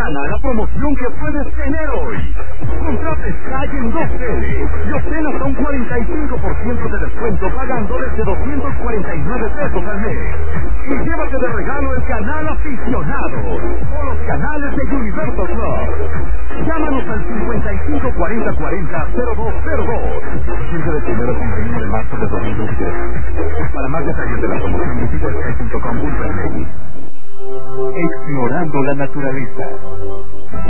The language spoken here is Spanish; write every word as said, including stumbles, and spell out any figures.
mañana la promoción que puedes tener hoy. Contrate Sky en dos tele y obtén hasta un cuarenta y cinco por ciento de descuento pagando desde doscientos cuarenta y nueve pesos al mes. Y llévate de regalo el canal aficionado o los canales de Universo Club. Llámanos al cincuenta y cinco cuarenta cuarenta cero dos cero dos. Vigencia del primero con primero de marzo de dos mil veinte. Para más detalles de la promoción visita sky punto com punto m x. Explorando la naturaleza.